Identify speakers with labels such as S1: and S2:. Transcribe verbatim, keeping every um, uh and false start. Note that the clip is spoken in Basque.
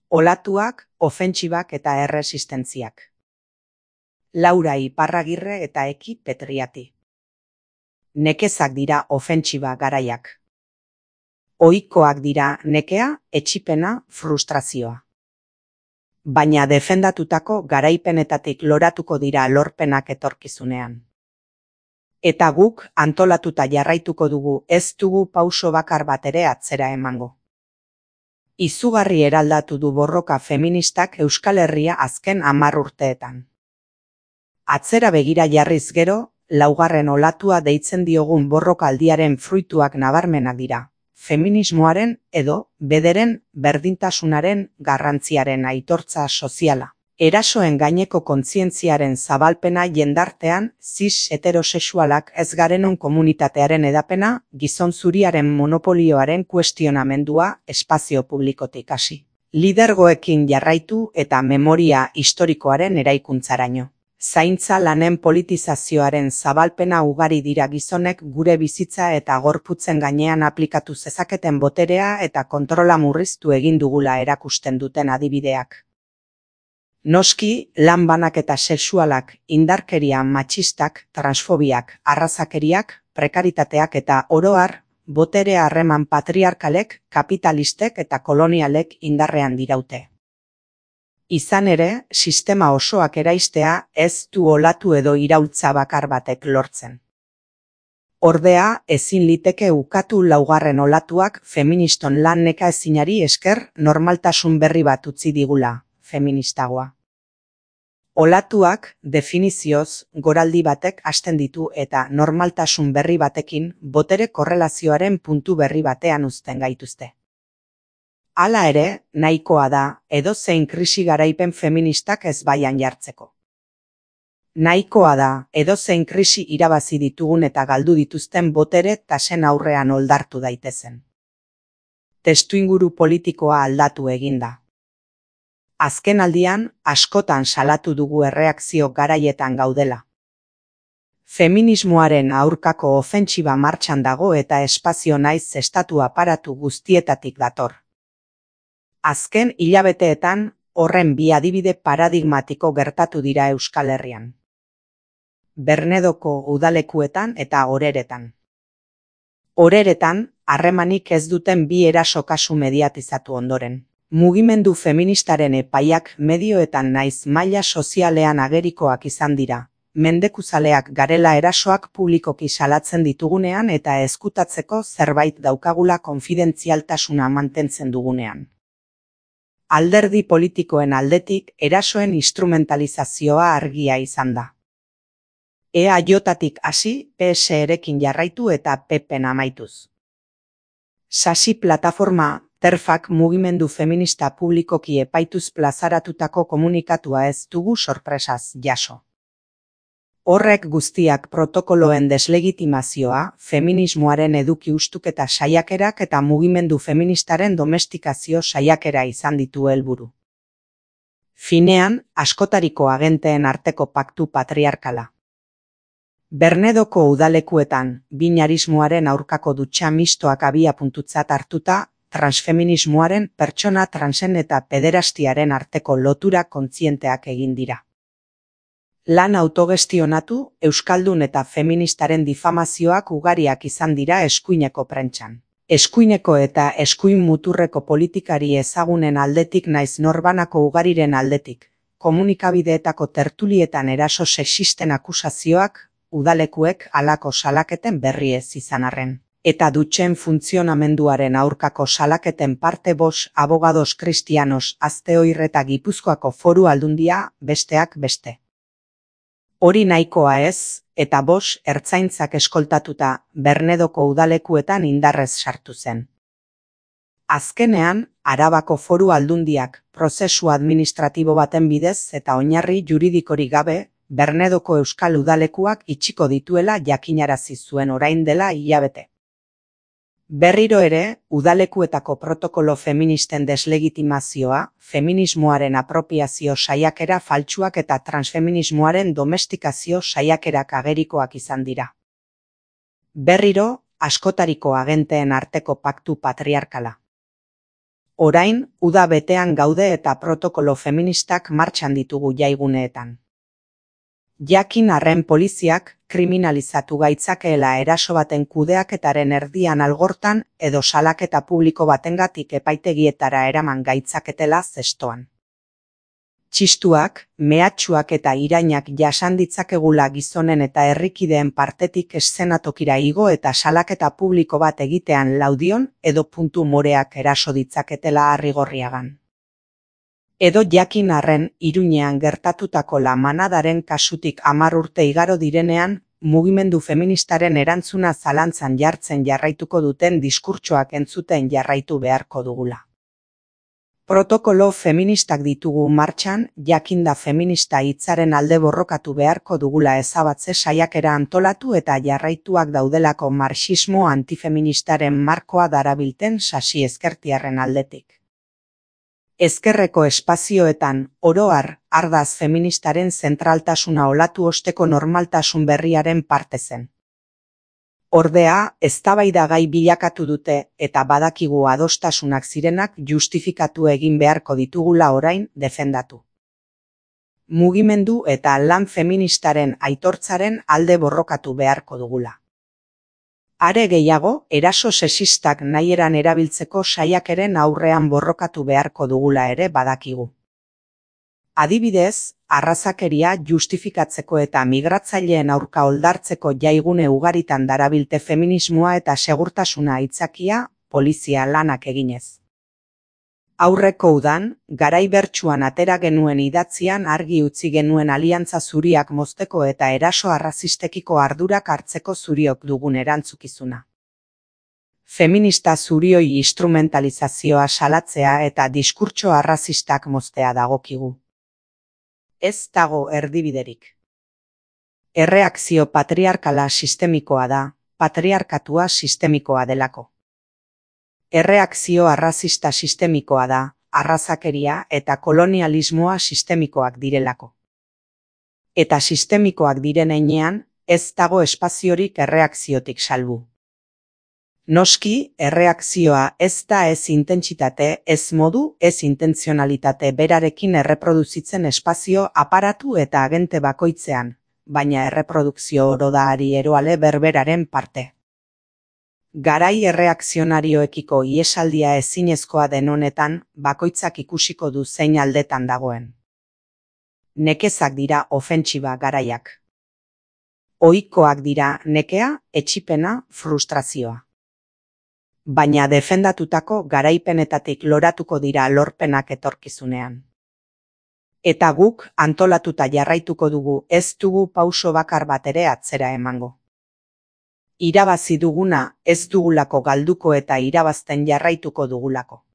S1: Olatuak, ofentsibak eta erresistentziak. Laura Iparragirre eta Eki Petriati. Nekezak dira ofentsiba garaiak. Ohikoak dira nekea, etsipena, frustrazioa. Baina defendatutako garaipenetatik loratuko dira lorpenak etorkizunean. Eta guk antolatuta jarraituko dugu, ez dugu pauso bakar bat ere atzera emango. Izugarri eraldatu du borroka feministak Euskal Herria azken hamar urteetan. Atzera begira jarriz gero, laugarren olatua deitzen diogun borrokaldiaren fruituak nabarmenak dira. Feminismoaren edo bederen berdintasunaren garrantziaren aitortza soziala. Erasoen gaineko kontzientziaren zabalpena jendartean, cis heterosexualak ez garenon komunitatearen edapena, gizon zuriaren monopolioaren kuestionamendua espazio publikotik hasi. Lidergoekin jarraitu eta memoria historikoaren eraikuntzaraino. Zaintza lanen politizazioaren zabalpena ugari dira gizonek gure bizitza eta gorputzen gainean aplikatu zezaketen boterea eta kontrola murriztu egin dugula erakusten duten adibideak. Noski, lan banaketa sexualak, indarkeria matxistak, transfobiak, arrazakeriak, prekaritateak eta oro har, botere harreman patriarkalek, kapitalistek eta kolonialek indarrean diraute. Izan ere, sistema osoak eraistea ez du olatu edo iraultza bakar batek lortzen. Ordea, ezin liteke ukatu laugarren olatuak feministon lan nekaezinari esker normaltasun berri bat utzi digula, feministagoa. Olatuak, definizioz, goraldi batek hasten ditu eta normaltasun berri batekin botere korrelazioaren puntu berri batean uzten gaituzte. Hala ere, nahikoa da, edozein krisi garaipen feministak ez baian jartzeko. Nahikoa da, edozein krisi irabazi ditugun eta galdu dituzten botere tasen aurrean oldartu daitezen. Testuinguru politikoa aldatu eginda. Azken aldian, askotan salatu dugu erreakzio garaietan gaudela. Feminismoaren aurkako ofentsiba martxan dago eta espazio naiz estatu aparatu guztietatik dator. Azken hilabeteetan horren bi adibide paradigmatiko gertatu dira Euskal Herrian. Bernedoko udalekuetan eta Oreretan. Oreretan, harremanik ez duten bi eraso kasu mediatizatu ondoren. Mugimendu feministaren epaiak medioetan naiz maila sozialean agerikoak izan dira. Mendekuzaleak garela erasoak publikoki salatzen ditugunean eta ezkutatzeko zerbait daukagula konfidentzialtasuna mantentzen dugunean. Alderdi politikoen aldetik erasoen instrumentalizazioa argia izan da. E A J-tik hasi, P S erekin jarraitu eta P Pen amaituz. Sasi plataforma, terfak mugimendu feminista publikoki epaituz plazaratutako komunikatua ez dugu sorpresaz jaso. Horrek guztiak protokoloen deslegitimazioa, feminismoaren eduki ustuketa saiakerak eta mugimendu feministaren domestikazio saiakera izan ditu helburu. Finean, askotariko agenteen arteko paktu patriarkala. Bernedoko udalekuetan, binarismoaren aurkako dutxa mistoak abiapuntutzat hartuta, transfeminismoaren pertsona transen eta pederastiaren arteko lotura kontzienteak egin dira. Lan autogestionatu, euskaldun eta feministaren difamazioak ugariak izan dira eskuineko prentsan. Eskuineko eta eskuin muturreko politikari ezagunen aldetik naiz norbanako ugariren aldetik, komunikabideetako tertulietan eraso sexisten akusazioak, udalekuek halako salaketen berri ez izan arren. Eta dutxen funtzionamenduaren aurkako salaketen parte bos abogados kristianos Azteoir eta Gipuzkoako Foru Aldundia besteak beste. Hori nahikoa ez, eta bos ertzaintzak eskoltatuta Bernedoko udalekuetan indarrez sartu zen. Azkenean, Arabako Foru Aldundiak prozesu administratibo baten bidez eta oinarri juridikorik gabe, Bernedoko euskal udalekuak itxiko dituela jakinarazi zuen orain dela hilabete. Berriro ere, udalekuetako protokolo feministen deslegitimazioa, feminismoaren apropiazio saiakera faltsuak eta transfeminismoaren domestikazio saiakerak agerikoak izan dira. Berriro, askotariko agenteen arteko paktu patriarkala. Orain, uda betean gaude eta protokolo feministak martxan ditugu jaiguneetan. Jakin arren poliziak kriminalizatu gaitzakeela eraso baten kudeaketaren erdian algortan edo salaketa publiko batengatik epaitegietara eraman gaitzaketela zestoan. Txistuak, mehatxuak eta irainak jasan ditzakegula gizonen eta herrikideen partetik eszenatokira igo eta salaketa publiko bat egitean laudion edo puntu moreak eraso ditzaketela Arrigorriagan. Edo jakin arren Iruñean gertatutako La Manadaren kasutik hamar urte igaro direnean, mugimendu feministaren erantzuna zalantzan jartzen jarraituko duten diskurtsoak entzuten jarraitu beharko dugula. Protokolo feministak ditugu martxan, jakinda feminista hitzaren alde borrokatu beharko dugula ezabatze saiakera antolatu eta jarraituak daudelako marxismo antifeministaren markoa darabilten sasi ezkertiarren aldetik. Ezkerreko espazioetan, oro har, ardaz feministaren zentraltasuna olatu osteko normaltasun berriaren parte zen. Ordea, eztabaidagai bilakatu dute eta badakigu adostasunak zirenak justifikatu egin beharko ditugula orain defendatu. Mugimendu eta lan feministaren aitortzaren alde borrokatu beharko dugula. Are gehiago, eraso sexistak nahieran erabiltzeko saiakeren aurrean borrokatu beharko dugula ere badakigu. Adibidez, arrazakeria justifikatzeko eta migratzaileen aurka oldartzeko jaigune ugaritan darabilte feminismoa eta segurtasuna aitzakia polizia lanak eginez. Aurreko udan, garai bertsuan atera genuen idatzian argi utzi genuen aliantza zuriak mozteko eta eraso arrazistekiko ardurak hartzeko zuriok dugun erantzukizuna. Feminista zurioi instrumentalizazioa salatzea eta diskurtso arrazistak moztea dagokigu. Ez dago erdibiderik. Erreakzio patriarkala sistemikoa da, patriarkatua sistemikoa delako. Erreakzio arrazista sistemikoa da, arrazakeria eta kolonialismoa sistemikoak direlako. Eta sistemikoak diren heinean, ez dago espaziorik erreakziotik salbu. Noski, erreakzioa ez da ez intentsitate, ez modu, ez intentzionalitate berarekin erreproduzitzen espazio aparatu eta agente bakoitzean, baina erreprodukzio oro da ari eroale berberaren parte. Garai erreakzionarioekiko iesaldia ezinezkoa den honetan, bakoitzak ikusiko du zein aldetan dagoen. Nekezak dira ofentsiba garaiak. Ohikoak dira nekea, etsipena, frustrazioa. Baina defendatutako garaipenetatik loratuko dira lorpenak etorkizunean. Eta guk antolatuta jarraituko dugu ez dugu pauso bakar bat ere atzera emango. Irabazi duguna ez dugulako galduko eta irabazten jarraituko dugulako.